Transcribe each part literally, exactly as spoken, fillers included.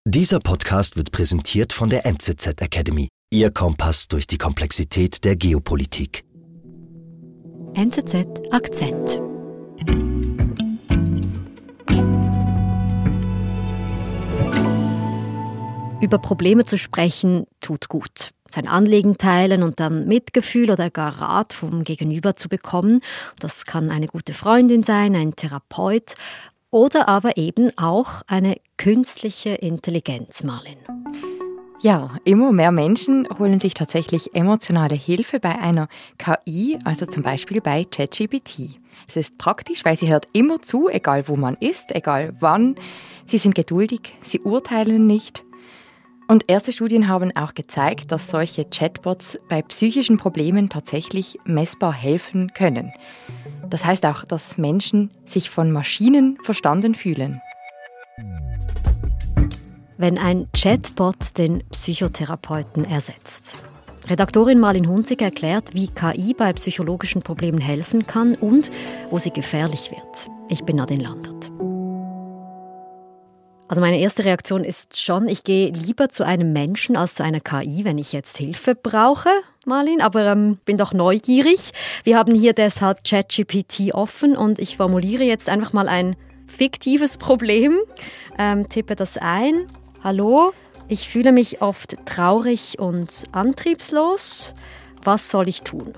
Dieser Podcast wird präsentiert von der N Z Z Academy, Ihr Kompass durch die Komplexität der Geopolitik. N Z Z Akzent. Über Probleme zu sprechen, tut gut. Sein Anliegen teilen und dann Mitgefühl oder gar Rat vom Gegenüber zu bekommen. Das kann eine gute Freundin sein, ein Therapeut oder aber eben auch eine künstliche Intelligenz, Marlin. Ja, immer mehr Menschen holen sich tatsächlich emotionale Hilfe bei einer K I, also zum Beispiel bei ChatGPT. Es ist praktisch, weil sie hört immer zu, egal wo man ist, egal wann. Sie sind geduldig, sie urteilen nicht. Und erste Studien haben auch gezeigt, dass solche Chatbots bei psychischen Problemen tatsächlich messbar helfen können. Das heißt auch, dass Menschen sich von Maschinen verstanden fühlen. Wenn ein Chatbot den Psychotherapeuten ersetzt. Redaktorin Marlin Hunziker erklärt, wie K I bei psychologischen Problemen helfen kann und wo sie gefährlich wird. Ich bin Nadine Landert. Also meine erste Reaktion ist schon, ich gehe lieber zu einem Menschen als zu einer K I, wenn ich jetzt Hilfe brauche, Marlin, aber ähm, bin doch neugierig. Wir haben hier deshalb ChatGPT offen und ich formuliere jetzt einfach mal ein fiktives Problem, ähm, tippe das ein. Hallo, ich fühle mich oft traurig und antriebslos. Was soll ich tun?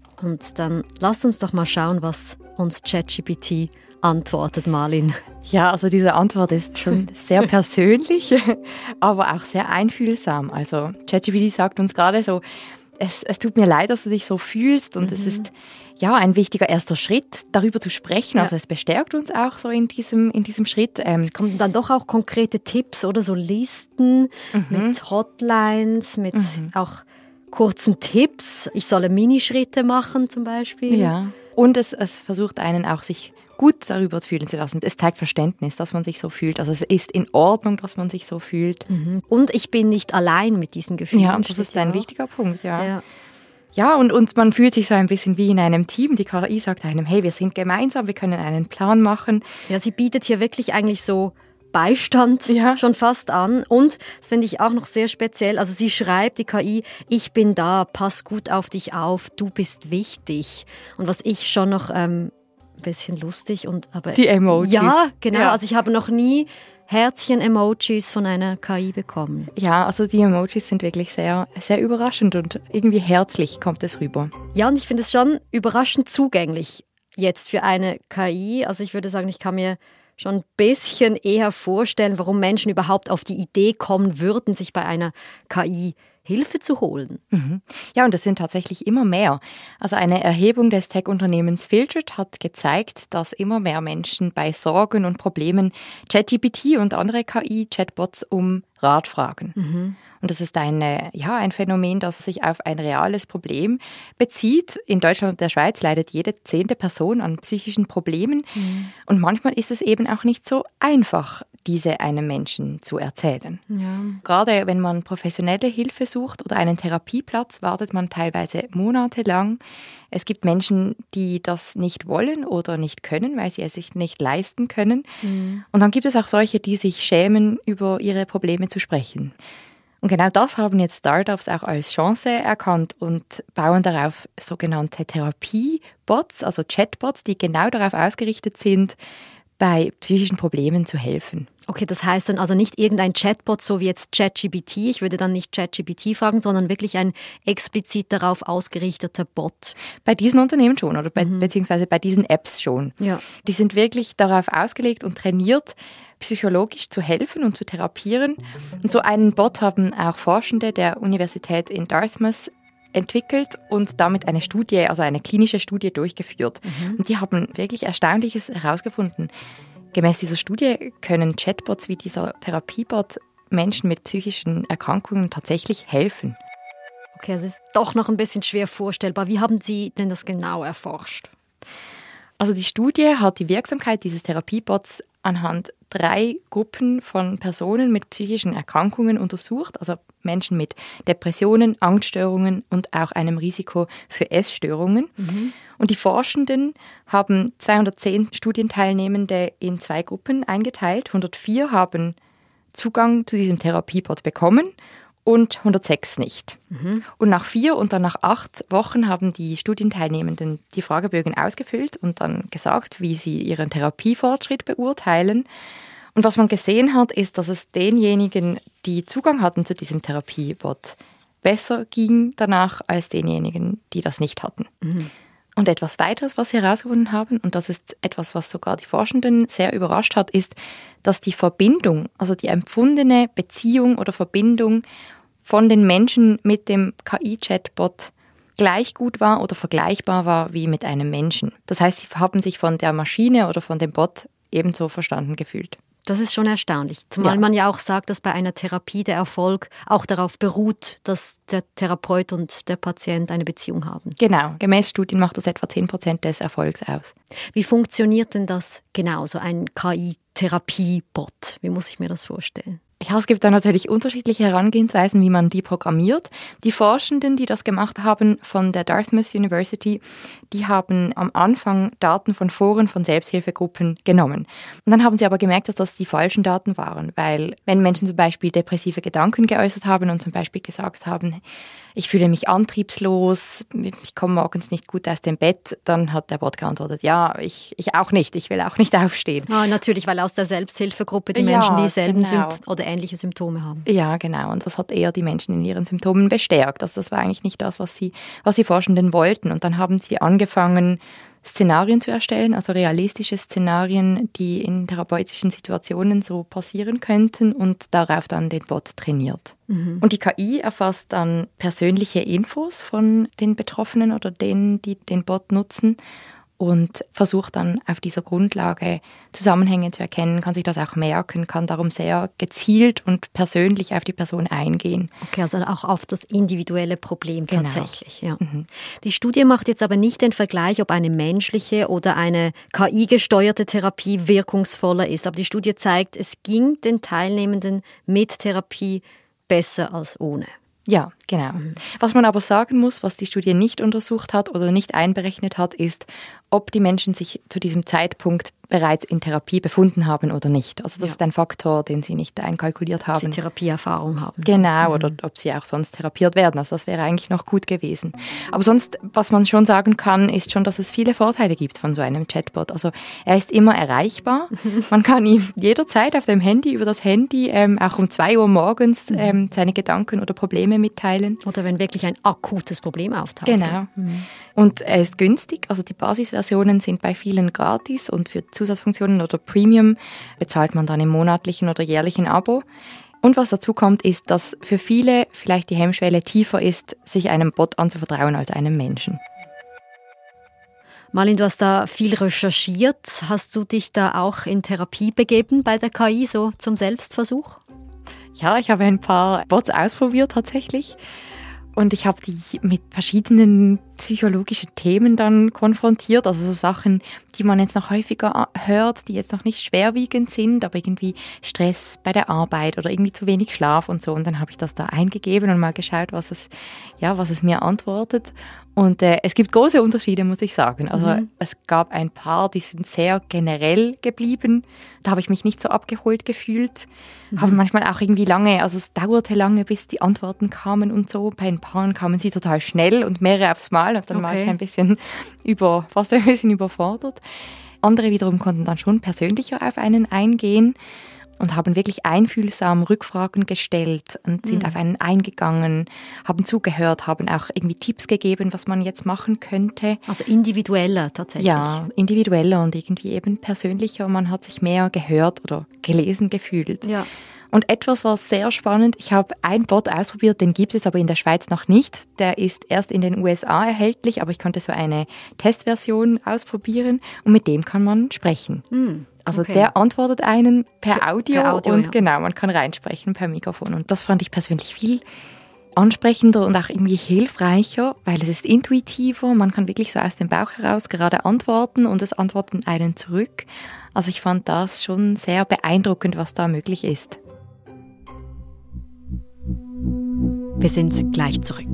Und dann lasst uns doch mal schauen, was uns ChatGPT antwortet, Marlin. Ja, also diese Antwort ist schon sehr persönlich, aber auch sehr einfühlsam. Also ChatGPT sagt uns gerade so, es, es tut mir leid, dass du dich so fühlst und mhm. es ist ja ein wichtiger erster Schritt, darüber zu sprechen. Ja. Also es bestärkt uns auch so in diesem, in diesem Schritt. Ähm, es kommen dann doch auch konkrete Tipps oder so Listen mhm. mit Hotlines, mit mhm. auch kurzen Tipps. Ich solle Minischritte machen zum Beispiel. Ja, und es, es versucht einen auch, sich gut darüber fühlen zu lassen. Es zeigt Verständnis, dass man sich so fühlt. Also es ist in Ordnung, dass man sich so fühlt. Mhm. Und ich bin nicht allein mit diesen Gefühlen. Ja, das ist ein auch. wichtiger Punkt, ja. Ja, ja und, und man fühlt sich so ein bisschen wie in einem Team. Die K I sagt einem, hey, wir sind gemeinsam, wir können einen Plan machen. Ja, sie bietet hier wirklich eigentlich so Beistand ja. schon fast an. Und, das finde ich auch noch sehr speziell, also sie schreibt, die K I, ich bin da, pass gut auf dich auf, du bist wichtig. Und was ich schon noch ähm, ein bisschen lustig und aber die Emojis. Ja, genau. Ja. Also ich habe noch nie Herzchen-Emojis von einer K I bekommen. Ja, also die Emojis sind wirklich sehr, sehr überraschend und irgendwie herzlich kommt es rüber. Ja, und ich finde es schon überraschend zugänglich jetzt für eine K I. Also ich würde sagen, ich kann mir schon ein bisschen eher vorstellen, warum Menschen überhaupt auf die Idee kommen würden, sich bei einer K I Hilfe zu holen. Mhm. Ja, und das sind tatsächlich immer mehr. Also eine Erhebung des Tech-Unternehmens Filtred hat gezeigt, dass immer mehr Menschen bei Sorgen und Problemen ChatGPT und andere K I-Chatbots um Rat fragen. Mhm. Und das ist ein, ja, ein Phänomen, das sich auf ein reales Problem bezieht. In Deutschland und der Schweiz leidet jede zehnte Person an psychischen Problemen. Mhm. Und manchmal ist es eben auch nicht so einfach, diese einem Menschen zu erzählen. Ja. Gerade wenn man professionelle Hilfe sucht oder einen Therapieplatz, wartet man teilweise monatelang. Es gibt Menschen, die das nicht wollen oder nicht können, weil sie es sich nicht leisten können. Mhm. Und dann gibt es auch solche, die sich schämen, über ihre Probleme zu sprechen. Und genau das haben jetzt Startups auch als Chance erkannt und bauen darauf sogenannte Therapiebots, also Chatbots, die genau darauf ausgerichtet sind, bei psychischen Problemen zu helfen. Okay, das heißt dann also nicht irgendein Chatbot, so wie jetzt ChatGPT. Ich würde dann nicht ChatGPT fragen, sondern wirklich ein explizit darauf ausgerichteter Bot. Bei diesen Unternehmen schon oder bei, mhm. beziehungsweise bei diesen Apps schon. Ja. Die sind wirklich darauf ausgelegt und trainiert, psychologisch zu helfen und zu therapieren. Und so einen Bot haben auch Forschende der Universität in Dartmouth entwickelt und damit eine Studie, also eine klinische Studie durchgeführt. Mhm. Und die haben wirklich Erstaunliches herausgefunden. Gemäß dieser Studie können Chatbots wie dieser Therapiebot Menschen mit psychischen Erkrankungen tatsächlich helfen. Okay, es ist doch noch ein bisschen schwer vorstellbar. Wie haben Sie denn das genau erforscht? Also die Studie hat die Wirksamkeit dieses Therapiebots anhand drei Gruppen von Personen mit psychischen Erkrankungen untersucht, also Menschen mit Depressionen, Angststörungen und auch einem Risiko für Essstörungen. Mhm. Und die Forschenden haben zweihundertzehn Studienteilnehmende in zwei Gruppen eingeteilt. hundertvier haben Zugang zu diesem Therapiebot bekommen und hundertsechs nicht. Mhm. Und nach vier und dann nach acht Wochen haben die Studienteilnehmenden die Fragebögen ausgefüllt und dann gesagt, wie sie ihren Therapiefortschritt beurteilen. Und was man gesehen hat, ist, dass es denjenigen, die Zugang hatten zu diesem Therapiebot, besser ging danach als denjenigen, die das nicht hatten. Mhm. Und etwas weiteres, was sie herausgefunden haben, und das ist etwas, was sogar die Forschenden sehr überrascht hat, ist, dass die Verbindung, also die empfundene Beziehung oder Verbindung von den Menschen mit dem K I-Chatbot gleich gut war oder vergleichbar war wie mit einem Menschen. Das heißt, sie haben sich von der Maschine oder von dem Bot ebenso verstanden gefühlt. Das ist schon erstaunlich, zumal ja. man ja auch sagt, dass bei einer Therapie der Erfolg auch darauf beruht, dass der Therapeut und der Patient eine Beziehung haben. Genau, gemäß Studien macht das etwa zehn Prozent des Erfolgs aus. Wie funktioniert denn das genau, so ein K I-Therapiebot? Wie muss ich mir das vorstellen? Ja, es gibt da natürlich unterschiedliche Herangehensweisen, wie man die programmiert. Die Forschenden, die das gemacht haben von der Dartmouth University, die haben am Anfang Daten von Foren von Selbsthilfegruppen genommen. Und dann haben sie aber gemerkt, dass das die falschen Daten waren, weil wenn Menschen zum Beispiel depressive Gedanken geäußert haben und zum Beispiel gesagt haben, ich fühle mich antriebslos, ich komme morgens nicht gut aus dem Bett, dann hat der Bot geantwortet, ja, ich, ich auch nicht, ich will auch nicht aufstehen. Ah, natürlich, weil aus der Selbsthilfegruppe die Menschen ja, dieselben genau. Symp- oder ähnliche Symptome haben. Ja, genau, und das hat eher die Menschen in ihren Symptomen bestärkt. Also das war eigentlich nicht das, was sie, was die Forschenden wollten. Und dann haben sie angefangen, Szenarien zu erstellen, also realistische Szenarien, die in therapeutischen Situationen so passieren könnten und darauf dann den Bot trainiert. Mhm. Und die K I erfasst dann persönliche Infos von den Betroffenen oder denen, die den Bot nutzen und versucht dann auf dieser Grundlage Zusammenhänge zu erkennen, kann sich das auch merken, kann darum sehr gezielt und persönlich auf die Person eingehen. Okay, also auch auf das individuelle Problem genau. tatsächlich. Ja. Mhm. Die Studie macht jetzt aber nicht den Vergleich, ob eine menschliche oder eine K I-gesteuerte Therapie wirkungsvoller ist. Aber die Studie zeigt, es ging den Teilnehmenden mit Therapie besser als ohne. Ja, genau. Mhm. Was man aber sagen muss, was die Studie nicht untersucht hat oder nicht einberechnet hat, ist, ob die Menschen sich zu diesem Zeitpunkt bereits in Therapie befunden haben oder nicht. Also das ja. ist ein Faktor, den sie nicht einkalkuliert haben. Ob sie Therapieerfahrung haben. Genau, mhm. oder ob sie auch sonst therapiert werden. Also das wäre eigentlich noch gut gewesen. Aber sonst, was man schon sagen kann, ist schon, dass es viele Vorteile gibt von so einem Chatbot. Also er ist immer erreichbar. Man kann ihm jederzeit auf dem Handy, über das Handy, ähm, auch um zwei Uhr morgens ähm, seine Gedanken oder Probleme mitteilen. Oder wenn wirklich ein akutes Problem auftaucht. Genau. Mhm. Und er ist günstig. Also die Basisversionen sind bei vielen gratis und für Zusatzfunktionen oder Premium bezahlt man dann im monatlichen oder jährlichen Abo. Und was dazu kommt, ist, dass für viele vielleicht die Hemmschwelle tiefer ist, sich einem Bot anzuvertrauen als einem Menschen. Marlin, du hast da viel recherchiert. Hast du dich da auch in Therapie begeben bei der K I, so zum Selbstversuch? Ja, ich habe ein paar Bots ausprobiert tatsächlich. Und ich habe die mit verschiedenen psychologischen Themen dann konfrontiert, also so Sachen, die man jetzt noch häufiger hört, die jetzt noch nicht schwerwiegend sind, aber irgendwie Stress bei der Arbeit oder irgendwie zu wenig Schlaf und so. Und dann habe ich das da eingegeben und mal geschaut, was es, ja, was es mir antwortet. Und äh, es gibt große Unterschiede, muss ich sagen. Also mhm. es gab ein paar, die sind sehr generell geblieben. Da habe ich mich nicht so abgeholt gefühlt. Mhm. Habe manchmal auch irgendwie lange, also es dauerte lange, bis die Antworten kamen und so. Bei ein paar kamen sie total schnell und mehrere aufs Mal. Und dann okay. war ich ein bisschen über, fast ein bisschen überfordert. Andere wiederum konnten dann schon persönlicher auf einen eingehen und haben wirklich einfühlsam Rückfragen gestellt und sind mhm. auf einen eingegangen, haben zugehört, haben auch irgendwie Tipps gegeben, was man jetzt machen könnte. Also individueller tatsächlich. Ja, individueller und irgendwie eben persönlicher. Man hat sich mehr gehört oder gelesen gefühlt. Ja. Und etwas war sehr spannend. Ich habe einen Bot ausprobiert, den gibt es aber in der Schweiz noch nicht. Der ist erst in den U S A erhältlich, aber ich konnte so eine Testversion ausprobieren und mit dem kann man sprechen. Mm, also okay. der antwortet einen per Audio, per Audio und ja. genau, man kann reinsprechen per Mikrofon. Und das fand ich persönlich viel ansprechender und auch irgendwie hilfreicher, weil es ist intuitiver, man kann wirklich so aus dem Bauch heraus gerade antworten und es antworten einen zurück. Also ich fand das schon sehr beeindruckend, was da möglich ist. Wir sind gleich zurück.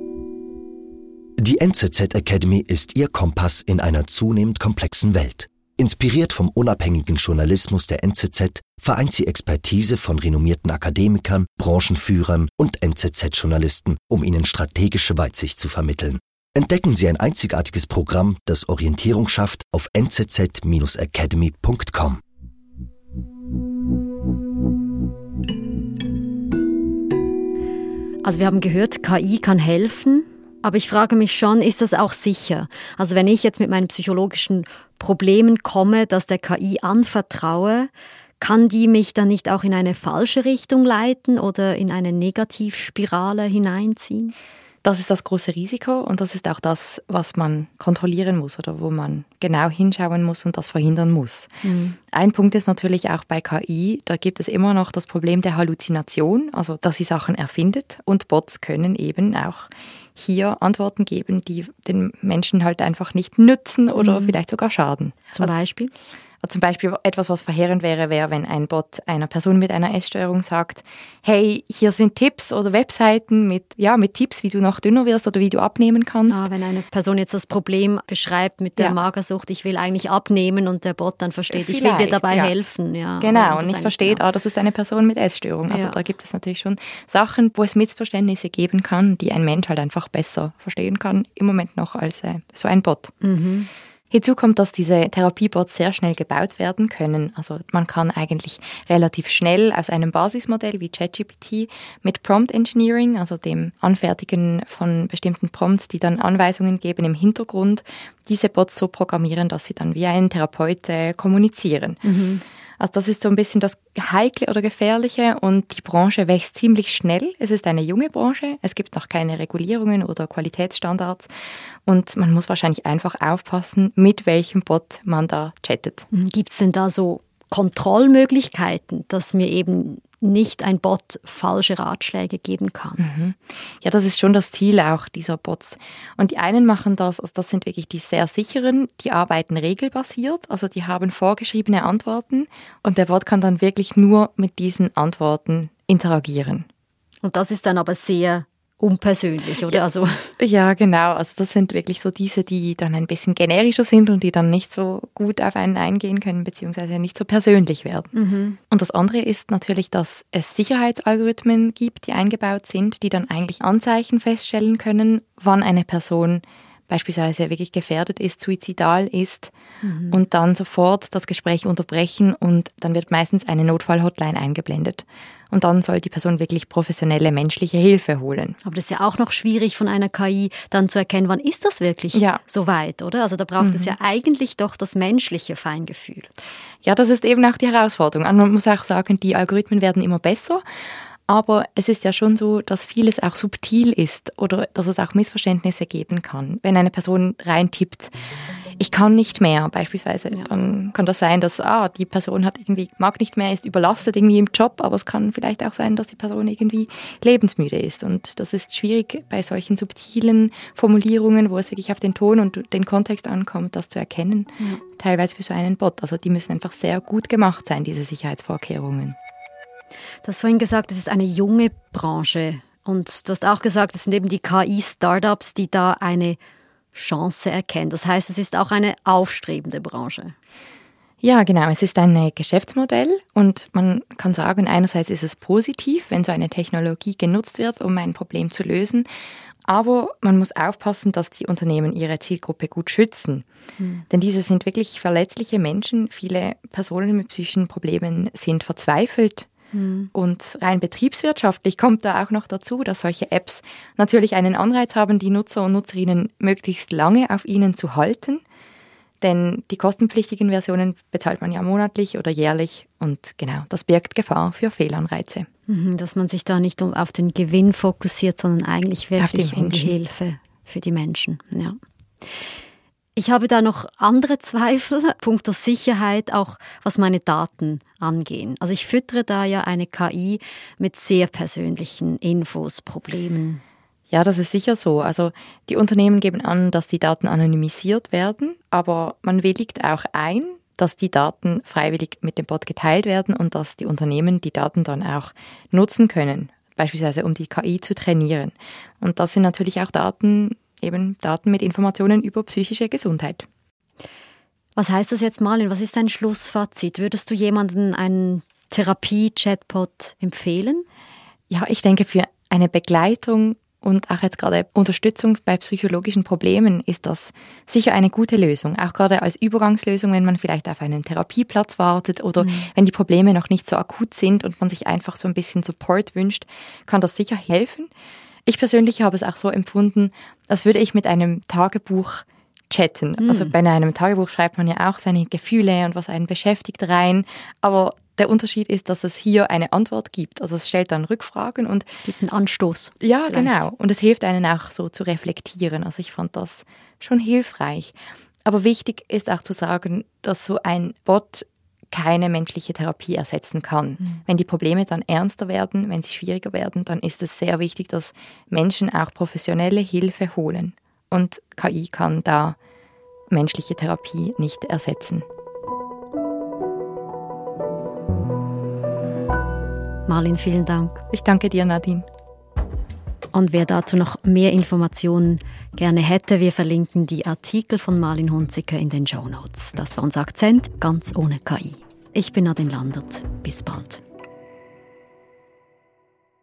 Die N Z Z Academy ist Ihr Kompass in einer zunehmend komplexen Welt. Inspiriert vom unabhängigen Journalismus der N Z Z vereint sie Expertise von renommierten Akademikern, Branchenführern und N Z Z-Journalisten, um ihnen strategische Weitsicht zu vermitteln. Entdecken Sie ein einzigartiges Programm, das Orientierung schafft, auf n z z Bindestrich academy Punkt com. Also wir haben gehört, K I kann helfen, aber ich frage mich schon, ist das auch sicher? Also wenn ich jetzt mit meinen psychologischen Problemen komme, dass der K I anvertraue, kann die mich dann nicht auch in eine falsche Richtung leiten oder in eine Negativspirale hineinziehen? Das ist das große Risiko und das ist auch das, was man kontrollieren muss oder wo man genau hinschauen muss und das verhindern muss. Mhm. Ein Punkt ist natürlich auch bei K I, da gibt es immer noch das Problem der Halluzination, also dass sie Sachen erfindet und Bots können eben auch hier Antworten geben, die den Menschen halt einfach nicht nützen oder mhm. vielleicht sogar schaden. Zum also, Beispiel? Zum Beispiel etwas, was verheerend wäre, wäre, wenn ein Bot einer Person mit einer Essstörung sagt, hey, hier sind Tipps oder Webseiten mit, ja, mit Tipps, wie du noch dünner wirst oder wie du abnehmen kannst. Ah, wenn eine Person jetzt das Problem beschreibt mit der ja. Magersucht, ich will eigentlich abnehmen und der Bot dann versteht, Vielleicht, ich will dir dabei ja. helfen. Ja, genau, und nicht versteht, genau. ah, das ist eine Person mit Essstörung. Also ja. da gibt es natürlich schon Sachen, wo es Missverständnisse geben kann, die ein Mensch halt einfach besser verstehen kann, im Moment noch als äh, so ein Bot. Mhm. Hinzu kommt, dass diese Therapiebots sehr schnell gebaut werden können. Also man kann eigentlich relativ schnell aus einem Basismodell wie ChatGPT mit Prompt Engineering, also dem Anfertigen von bestimmten Prompts, die dann Anweisungen geben im Hintergrund, diese Bots so programmieren, dass sie dann wie ein Therapeut äh, kommunizieren. Mhm. Also das ist so ein bisschen das Heikle oder Gefährliche und die Branche wächst ziemlich schnell. Es ist eine junge Branche, es gibt noch keine Regulierungen oder Qualitätsstandards und man muss wahrscheinlich einfach aufpassen, mit welchem Bot man da chattet. Gibt es denn da so Kontrollmöglichkeiten, dass mir eben nicht ein Bot falsche Ratschläge geben kann? Mhm. Ja, das ist schon das Ziel auch dieser Bots. Und die einen machen das, also das sind wirklich die sehr sicheren, die arbeiten regelbasiert, also die haben vorgeschriebene Antworten und der Bot kann dann wirklich nur mit diesen Antworten interagieren. Und das ist dann aber sehr unpersönlich, oder? Ja, also ja, genau. Also das sind wirklich so diese, die dann ein bisschen generischer sind und die dann nicht so gut auf einen eingehen können, beziehungsweise nicht so persönlich werden. Mhm. Und das andere ist natürlich, dass es Sicherheitsalgorithmen gibt, die eingebaut sind, die dann eigentlich Anzeichen feststellen können, wann eine Person beispielsweise wirklich gefährdet ist, suizidal ist mhm. und dann sofort das Gespräch unterbrechen und dann wird meistens eine Notfall-Hotline eingeblendet. Und dann soll die Person wirklich professionelle menschliche Hilfe holen. Aber das ist ja auch noch schwierig von einer K I dann zu erkennen, wann ist das wirklich ja. so weit, oder? Also da braucht mhm. es ja eigentlich doch das menschliche Feingefühl. Ja, das ist eben auch die Herausforderung. Und man muss auch sagen, die Algorithmen werden immer besser. Aber es ist ja schon so, dass vieles auch subtil ist oder dass es auch Missverständnisse geben kann. Wenn eine Person reintippt, ich kann nicht mehr beispielsweise, ja. dann kann das sein, dass ah, die Person hat irgendwie mag nicht mehr, ist überlastet irgendwie im Job, aber es kann vielleicht auch sein, dass die Person irgendwie lebensmüde ist. Und das ist schwierig bei solchen subtilen Formulierungen, wo es wirklich auf den Ton und den Kontext ankommt, das zu erkennen. Ja. Teilweise für so einen Bot. Also die müssen einfach sehr gut gemacht sein, diese Sicherheitsvorkehrungen. Du hast vorhin gesagt, es ist eine junge Branche und du hast auch gesagt, es sind eben die K I-Startups, die da eine Chance erkennen. Das heißt, es ist auch eine aufstrebende Branche. Ja, genau. Es ist ein Geschäftsmodell und man kann sagen, einerseits ist es positiv, wenn so eine Technologie genutzt wird, um ein Problem zu lösen. Aber man muss aufpassen, dass die Unternehmen ihre Zielgruppe gut schützen. Mhm. Denn diese sind wirklich verletzliche Menschen. Viele Personen mit psychischen Problemen sind verzweifelt. Und rein betriebswirtschaftlich kommt da auch noch dazu, dass solche Apps natürlich einen Anreiz haben, die Nutzer und Nutzerinnen möglichst lange auf ihnen zu halten. Denn die kostenpflichtigen Versionen bezahlt man ja monatlich oder jährlich und genau, das birgt Gefahr für Fehlanreize. Dass man sich da nicht auf den Gewinn fokussiert, sondern eigentlich wirklich um die Hilfe für die Menschen. Ja. Ich habe da noch andere Zweifel, punkto Sicherheit, auch was meine Daten angehen. Also ich füttere da ja eine K I mit sehr persönlichen Infos, Problemen. Ja, das ist sicher so. Also die Unternehmen geben an, dass die Daten anonymisiert werden, aber man willigt auch ein, dass die Daten freiwillig mit dem Bot geteilt werden und dass die Unternehmen die Daten dann auch nutzen können, beispielsweise um die K I zu trainieren. Und das sind natürlich auch Daten, eben Daten mit Informationen über psychische Gesundheit. Was heißt das jetzt, Marlin? Was ist dein Schlussfazit? Würdest du jemandem einen Therapie-Chatbot empfehlen? Ja, ich denke, für eine Begleitung und auch jetzt gerade Unterstützung bei psychologischen Problemen ist das sicher eine gute Lösung. Auch gerade als Übergangslösung, wenn man vielleicht auf einen Therapieplatz wartet oder mhm. wenn die Probleme noch nicht so akut sind und man sich einfach so ein bisschen Support wünscht, kann das sicher helfen. Ich persönlich habe es auch so empfunden, als würde ich mit einem Tagebuch chatten. Mhm. Also bei einem Tagebuch schreibt man ja auch seine Gefühle und was einen beschäftigt rein, aber der Unterschied ist, dass es hier eine Antwort gibt. Also es stellt dann Rückfragen und gibt einen Anstoß. Ja, vielleicht. Genau. Und es hilft einen auch so zu reflektieren. Also ich fand das schon hilfreich. Aber wichtig ist auch zu sagen, dass so ein Bot keine menschliche Therapie ersetzen kann. Mhm. Wenn die Probleme dann ernster werden, wenn sie schwieriger werden, dann ist es sehr wichtig, dass Menschen auch professionelle Hilfe holen. Und K I kann da menschliche Therapie nicht ersetzen. Marlin, vielen Dank. Ich danke dir, Nadine. Und wer dazu noch mehr Informationen gerne hätte, wir verlinken die Artikel von Marlin Hunziker in den Shownotes. Das war unser Akzent, ganz ohne K I. Ich bin Nadine Landert. Bis bald.